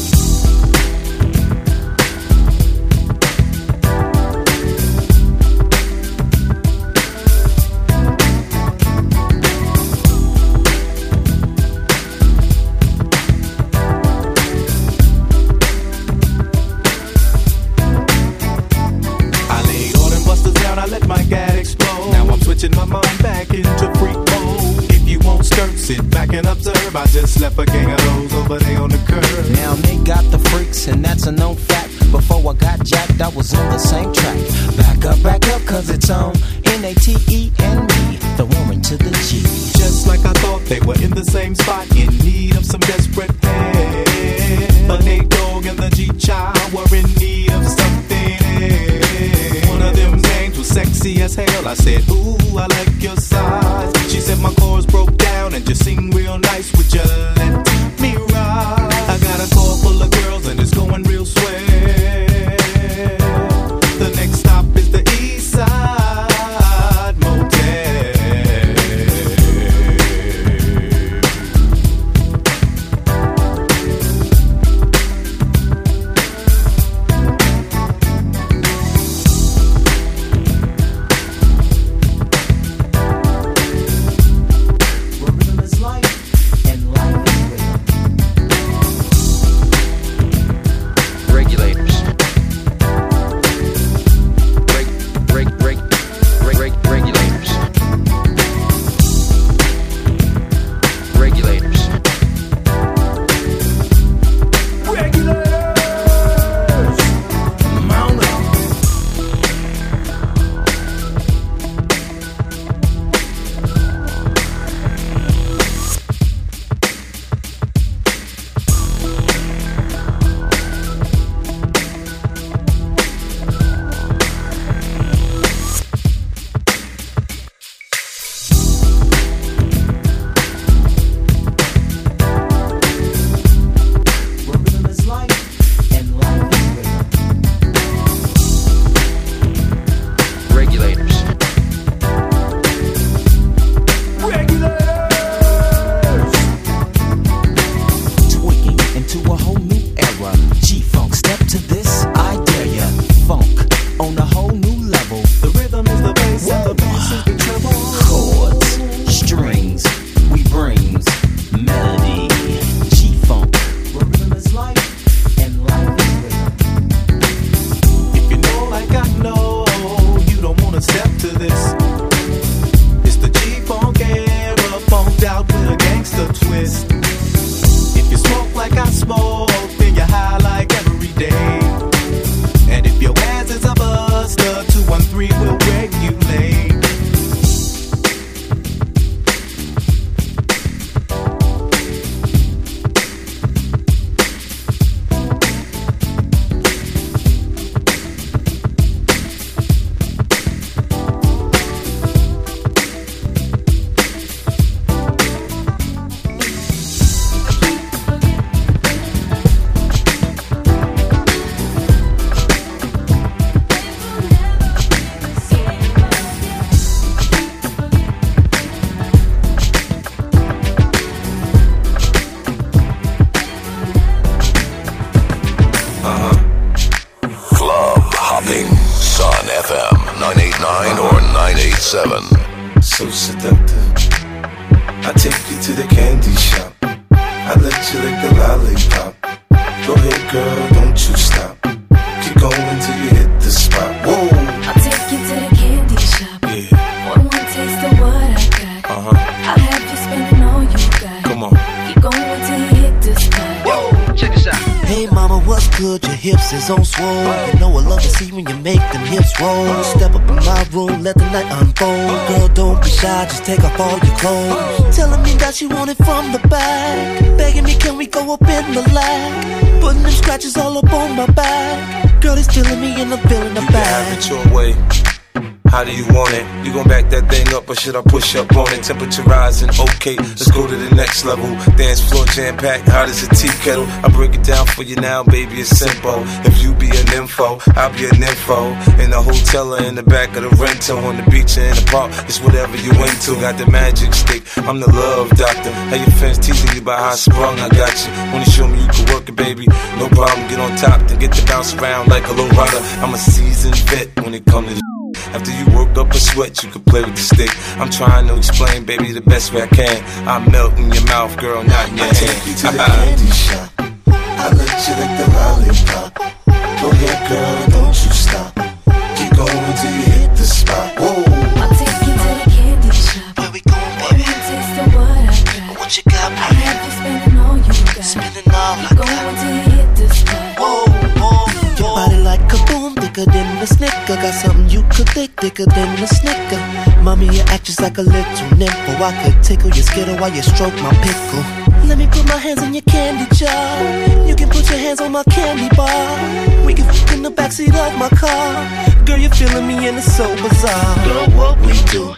My mind back into freak mode. If you won't skirt, sit back and observe. I just left a gang of those over there on the curb. Now they got the freaks, and that's a known fact. Before I got jacked, I was on the same track. Back up, cause it's on N-A-T-E and me, the woman to the G. Just like I thought, they were in the same spot, in need of some desperate help. But Nate Dogg and the G-Child were in need of something else. One of them names was sexy as hell. I said, ooh, I like your size. She said my chords broke down and just sing real nice. Would you let me ride? I got a car full of girls and it's going real swell. The next stop is the East Side Motel. 987. So seductive. I take you to the candy shop. I let you lick the lollipop. Go ahead, girl, don't you stop. Keep going till you hit the spot. Whoa. I'll take you to the candy shop. Yeah. One taste of what I got. I'll have you spending all you got. Come on. Keep going till you hit the spot. Whoa, check this out. Hey mama, what's good? Your hips is on swole. You know I love to see when you make them hips roll. Step up in my room, let the night unfold. Girl, don't be shy, just take off all your clothes. Telling me that you want it from the back. Begging me, can we go up in the lag? Putting them scratches all up on my back. Girl, it's feeling me and I'm feeling the back. Have it your way. How do you want it? You gon' back that thing up or should I push up on it? Temperature rising, okay, let's go to the next level. Dance floor jam-packed, hot as a tea kettle. I break it down for you now, baby, it's simple. If you be an info, I'll be an info. In the hotel or in the back of the rental, on the beach or in the park, it's whatever you into. Got the magic stick, I'm the love doctor. How your fans teasing you about how I sprung, I got you. Wanna show me you can work it, baby? No problem, get on top, then get to bounce around like a low rider. I'm a seasoned vet when it comes to this. After you work up a sweat, you can play with the stick. I'm trying to explain, baby, the best way I can. I melt in your mouth, girl, not in your hand. Take you to the candy shop. I let you lick the lollipop. Go ahead, girl, don't you stop. Keep going till you hit the spot. Whoa. I'll take you to the candy shop. Where we going, baby? One taste of what I got. What you got, baby? I'll have you spending all you got. Spending all I got. Keep going till you hit the spot. Whoa, whoa. Your body like a boom, thicker than a snicker. Got something you could think thicker than a snicker. Mommy, you act just like a little nympho. I could tickle your skittle while you stroke my pickle. Let me put my hands in your candy jar. You can put your hands on my candy bar. We can f*** in the backseat of my car. Girl, you're feeling me and it's so bizarre. Girl, what we do,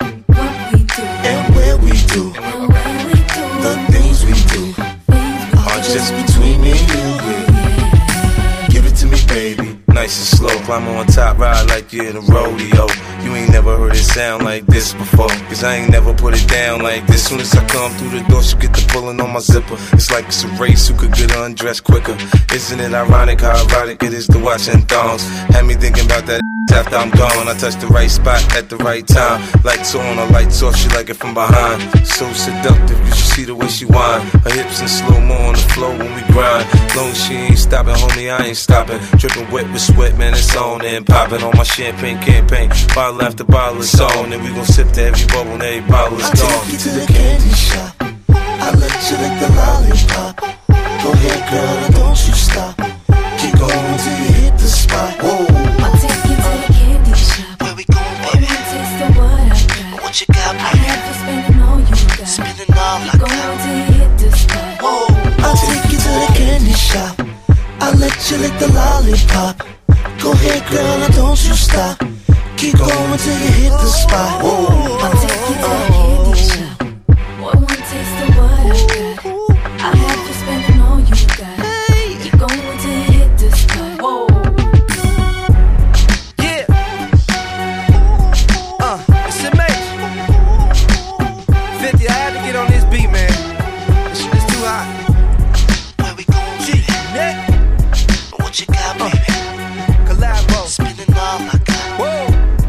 and where we do, the things we do are just between me and you. Give it to me, baby. Nice and slow, climb on top, ride like you're in a rodeo. You ain't never heard it sound like this before, cause I ain't never put it down like this. Soon as I come through the door, she get the pulling on my zipper. It's like it's a race, who could get undressed quicker. Isn't it ironic how erotic it is to watching thongs? Had me thinking about that after I'm gone. I touch the right spot at the right time. Lights on or lights off, she like it from behind. So seductive, you should see the way she whine. Her hips in slow-mo on the floor when we grind. Long as she ain't stopping, homie, I ain't stopping. Dripping wet with sweat, man, it's on and popping on my champagne campaign. Bottle after bottle, it's on, and we gon' sip to every bubble and every bottle is gone. I'll take you to the candy shop. I'll let you lick the lollipop. Go ahead, girl, and don't you stop. Keep going till you hit the spot. Whoa. I'll take you to the candy shop. Where we going, baby? One taste of what I got. What you got, baby? I'll have you spending all you got. Spending all I got. Keep going till you hit the spot. Whoa. I'll take you to the candy shop. I'll let you lick the lollipop. Go ahead, girl, and don't you stop. Keep going till you hit the spot. Whoa. I'll take you to the candy shop. One taste of what I got. I'll have you spending all you got. Keep going till you hit the spot. Whoa. Yeah. It's amazing. 50, I had to get on this beat, man. This shit is too hot. Where we going, G? Neck. What you got, baby? Collabo. Spinning all I got. Whoa.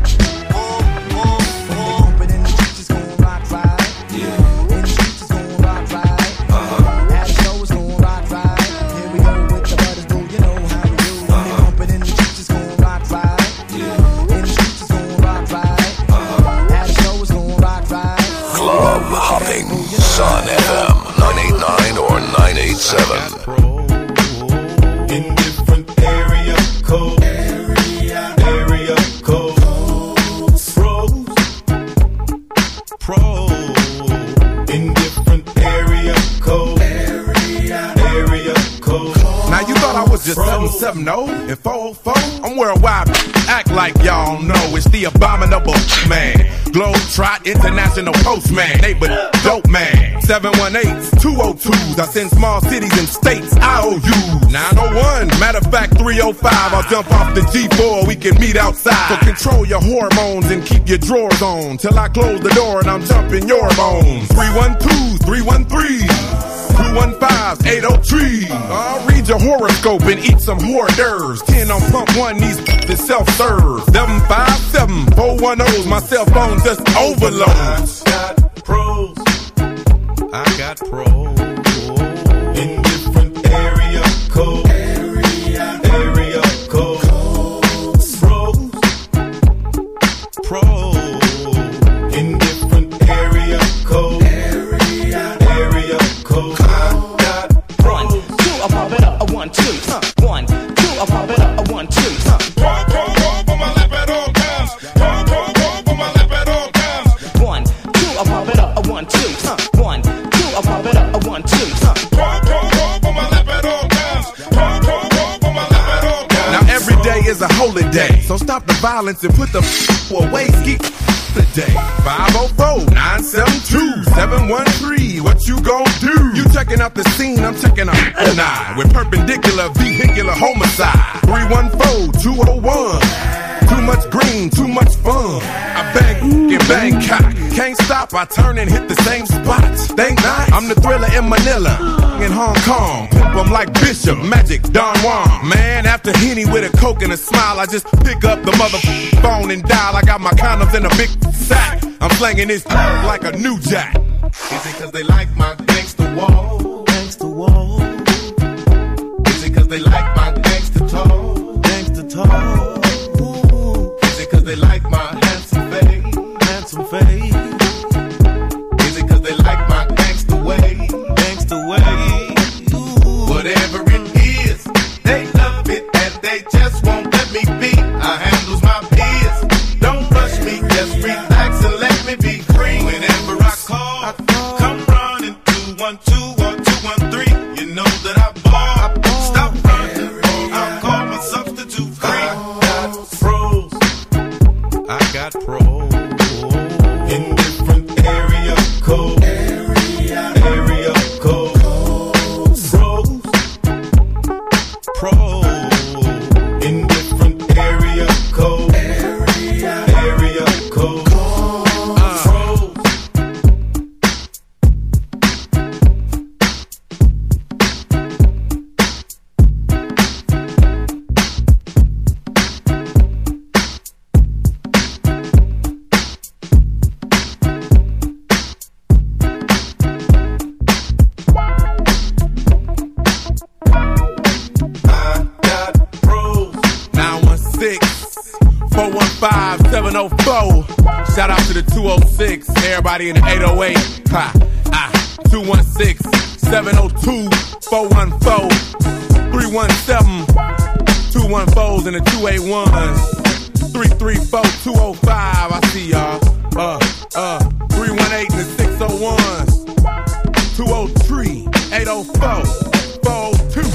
Sun FM 989 or 987. In different area code. Area code. Pros. In different area code. Area code. Now you thought I was just 770 and 404? I'm worldwide. Act like y'all know it's the abominable man. Globetrot International Postman. Neighbor dope man. 718s, 202s. I send small cities and states IOUs. 901, matter of fact 305. I'll jump off the G4, we can meet outside. So control your hormones and keep your drawers on till I close the door and I'm jumping your bones. 312, 313, 215, 5, 803. Read your horoscope and eat some hors d'oeuvres. 10 on pump 1, these is self-serve. 757-410's my cell phone just overloads. I got pros. I got pros. In different area codes. Area codes. Pros. In different area codes. Area codes. I got pros. 1, 2, I pop it up. 1, 2, 1, 2, I pop it up. 1, 2, Pro, put my lap at all times. Pro, put my lap at all times. 1, 2, I pop it up. 1, 2, 1, 2, I pop it up. 1, 2, Pro, put my lap at all times. Pro, put my lap at all times. Now every day is a holy day, so stop the violence and put the away. Ski today. 504-972-713. What you gon' do? You checking out the scene, I'm checking out an eye with perpendicular vehicular homicide. 314-201. Too much green, too much fun. I bang in Bangkok. Can't stop, I turn and hit the same spot. Think not, I'm the thriller in Manila. In Hong Kong, pimp 'em like Bishop, Magic, Don Juan. Man, after Henny with a Coke and a smile, I just pick up the motherfucking phone and dial. I got my condoms in a big sack. I'm slanging this like a new jack. Is it cause they like my gangsta wall? Gangsta wall. Is it cause they like my gangsta tall? Gangsta tall. Is it cause they like my handsome face? Handsome face. Is it cause they like my gangsta way? Gangsta way. Whatever it is, they love it and they just won't let me be. I handles my biz. Don't rush me, just relax and let me be free. Whenever I call, come running 212 or 213. You know that I ball. Stop running, I'll call my substitute free. I got pros in different area codes. Area codes. Pros in different area codes. Area codes. Shout out to the 206, everybody in the 808. 216-702-414, 317-214s and the 281s, 334-205. I see y'all. 318 and the 601s, 203-804-402.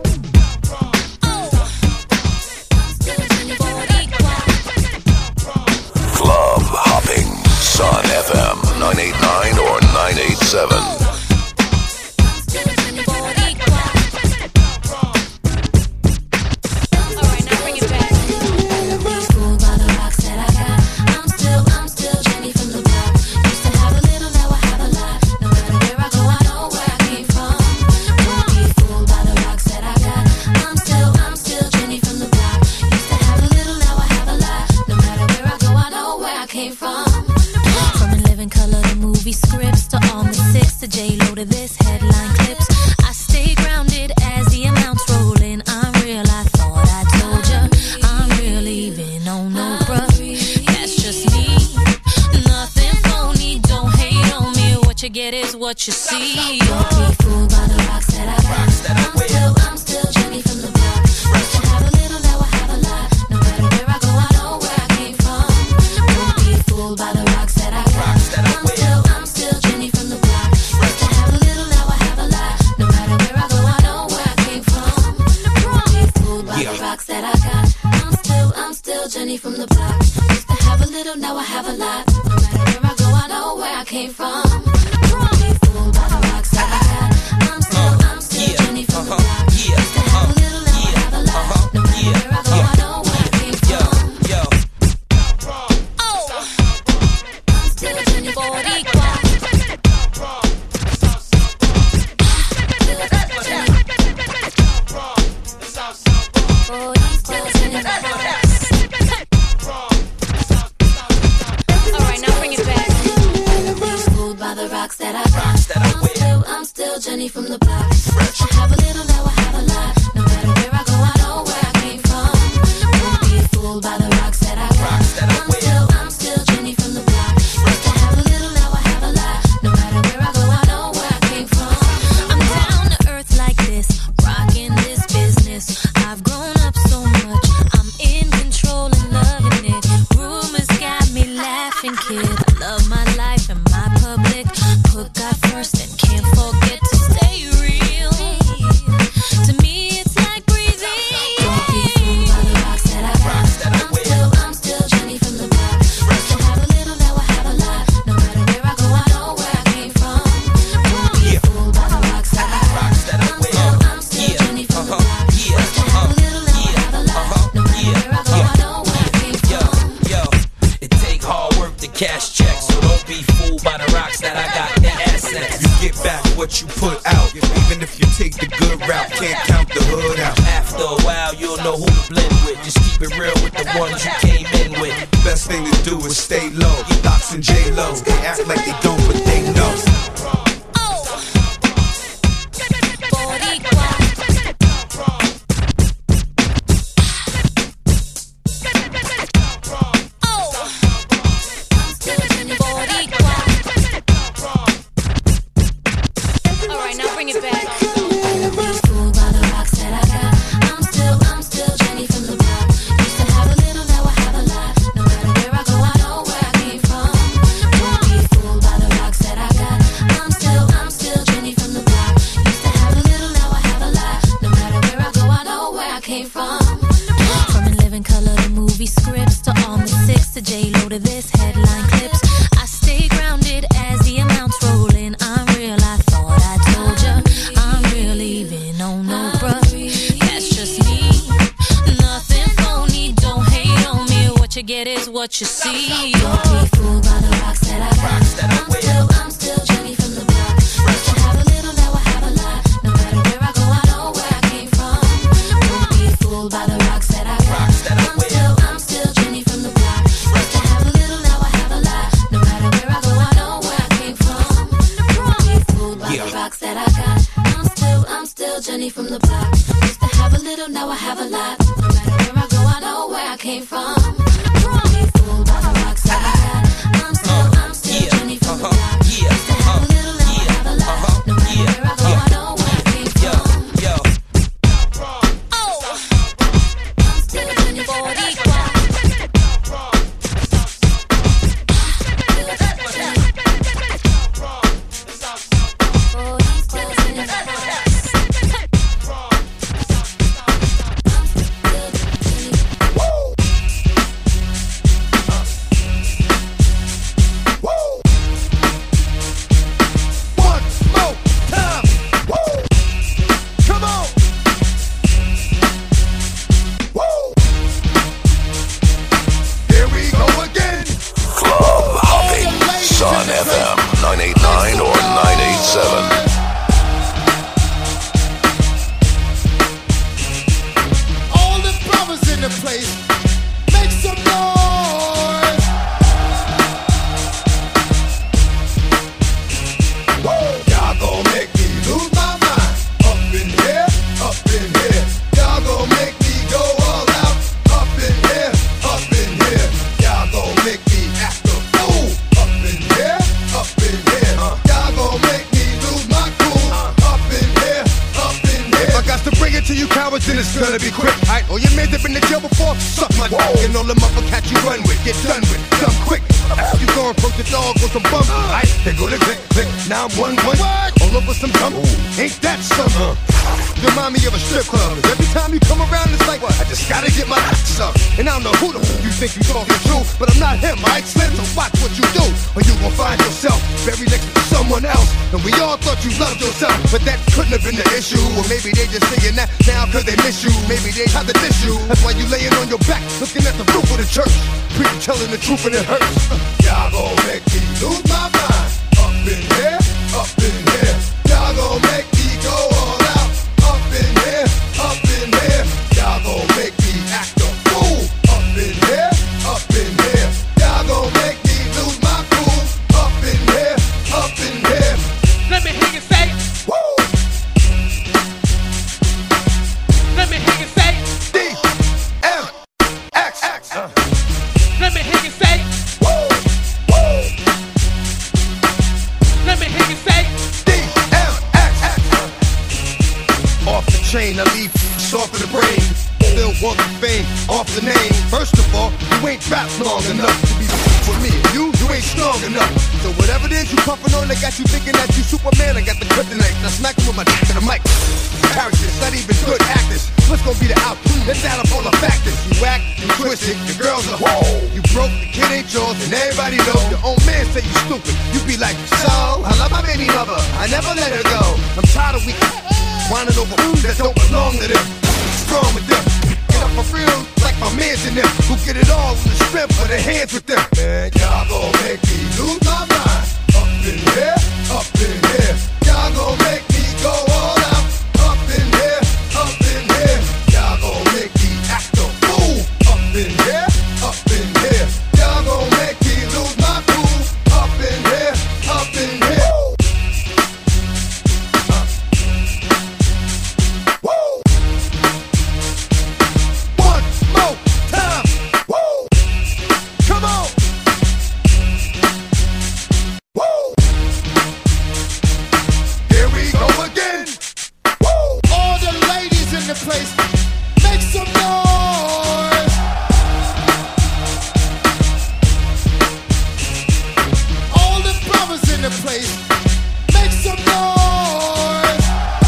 Club hopping. Sun FM 989 or 987. What you see, don't be fooled by the rocks that I got. I'm still Jenny from the block. Used to have a little, now I have a lot. No matter where I go, I know where I came from. Don't be fooled by the rocks that I got. I'm still Jenny from the block. Used to have a little, now I have a lot. No matter where I go, I know where I came from. Don't be fooled by the rocks that I got. I'm still Jenny from the block. Used to have a little, now I have a lot. No matter where I go, I know where I came from. Jenny from the block. Used to have a little, now I have a lot. No matter where I go, I know where I came from. Don't be fooled by the rocks that I got. I'm still Jenny from the block. Used to have a little, now I have a lot. No matter where I go, I know where I came from. I'm down to earth like this, rocking this business. I've grown up so much, I'm in control and loving it. Rumors got me laughing, kid. I love my life and my public. Put God first and can't forget to stay real. To me, it's like breathing. Don't be fooled by the rocks that I got. I'm still Jenny from the block. Used to have a little, now I have a lot. No matter where I go, I know where I came from. Don't be fooled by the rocks that I got. I'm still Jenny from the block. Used to have a little, now I have a lot. No matter where I go, I know where I came from. Yo, it take hard work to cash checks, so don't be fooled by the rocks that I got. The assets. You get back what you put out, even if you take the good route. Can't count the hood out. After a while, you'll know who to blend with. Just keep it real with the ones you came in with. Best thing to do is stay low. Locks and J-Lo, they act like they don't, but they know. Alright, now bring it back. Don't be fooled by the rocks that I got. I'm still Jenny from the block. Used to have a little, now I have a lot. No matter where I go, I know where I came from. Don't be fooled by the rocks that I got. I'm still Jenny from the block. Used to have a little, now I have a lot. No matter where I go, I know where I came from. From In Living Color to movie scripts to Almond 6 to J-Lo to this headline clips. I stay grounded as the amounts roll in. I'm real, I thought I told ya. I'm real even on no bruh. That's just me. Nothing phony, don't hate on me. What you get is what you see. Don't be fooled by the rocks that I got. I'm still Jenny from the block. Used to have a little, now I have a lot. No matter where I go, I know where I came from. Don't be fooled by the rocks that I got. I'm still Jenny from the block. Used to have a little, now I have a lot. No matter where I go, I know where I came from. Don't be fooled by the rocks that I got. I'm still Jenny from the block. Used to have a little, now I have a lot. No matter where I go, I know where I came from. Don't be fooled by the rocks that I got. I'm still Jenny from the block. Used to have a little, now I have a lot. No matter where I go, I know where I came from. I'm still Jenny from the block. Sun FM 989 or 987. All the brothers in the place, make some noise. Y'all gon' make me lose my mind. Up in here, up in here. Y'all gon' make me go all out. Up in here, up in here. Y'all gon' make me act a fool. Up in here, up in here. Y'all gon' make me lose my cool. Up in here, up in here. If I got to bring it to you cowards, then it's gonna be quick. Aight, all your men have been in jail before, suck my dick. And all the motherfuckers you run with, get done with, come quick. After you go and approach the dog with some bump. Aight, they go to click, click, now I'm 1-1. All over some dump, ain't that something? You remind me of a strip club. Every time you come around, it's like, I just gotta get my ass up. And I don't know who the f you think you talking to, but I'm not him, Mike Slim, so watch what you do, or you gon' find yourself buried next to someone else. And we all thought you loved yourself, but that couldn't have been the issue. Or maybe they just saying that now cause they miss you. Maybe they tried to diss you. That's why you laying on your back, looking at the roof of the church. Preacher telling the truth and it hurts. Y'all gon' make me lose my mind. Up in here, up in here. Y'all gon' make me go all out. Up in here, up in here. Y'all gon' make me act a fool. Up in here, up in here. Y'all gon' make me lose my cool. Up in here, up in here. Let me hear you say, woo! chain, I leave soft in the brain. Still want the fame off the name. First of all, you ain't rap long enough to be with me. You ain't strong enough. So whatever it is you puffin' on, they got you thinking that you Superman. I got the kryptonite. I smack you with my dick to the mic. Characters, not even good actors. What's gonna be the outcome? Let's add up all the factors. You act, you twist it, the girls are whoa. You broke, the kid ain't yours, and everybody knows. Your own man say you stupid. You be like, so, I love my baby mother. I never let her go. I'm tired of we whining over that don't belong to them. What's wrong with them? Get up for real, like my mans in them, who get it all with the strength for their hands with them. Man, y'all gon' make me lose my mind. Up in here, up in here. Y'all gon' make me go all out. Up in here, up in here. Y'all gon' make me act a fool. Up in here, up in here. Y'all gon' make me lose my cool. Up in here, up in here. Place, make some noise. All the brothers in the place, make some noise.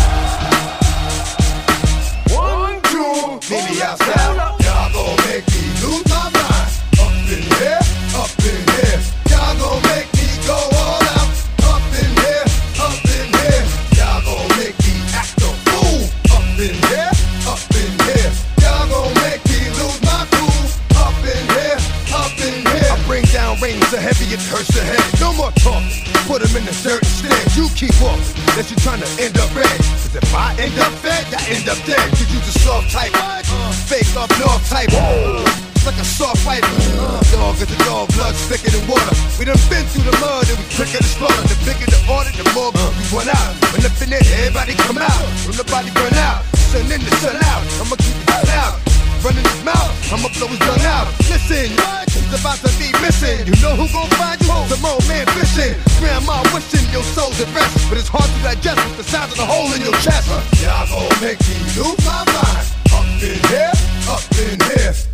1, 2, meet me outside. Y'all gon' make me lose my mind. Up in here, up in here. Y'all gon' make me go all out. Up in here, up in here. Y'all gon' make me act a fool. Up in here. Up in here, y'all gon' make me lose my cool. Up in here, up in here. I bring down rain so heavy it hurts the head. No more talk, put them in the dirt instead. You keep walking, unless you tryna end up red. Cause if I end up fed, I end up dead. Cause you the soft type, fake up north type. It's like a soft fight. Dog is a dog, blood thicker than water. We done been through the mud and we quicker to slaughter. The bigger the order, the more we run out. When up in there, everybody come out. When the body burn out. Sun in the sun out, I'ma keep it loud. Running his mouth, I'ma blow his gun out. Listen, it's about to be missing. You know who gon' find you? Some old man fishing. Grandma wishing your soul's at rest, but it's hard to digest with the size of the hole in your chest. Y'all gon' make me lose my mind. Up in here, up in here.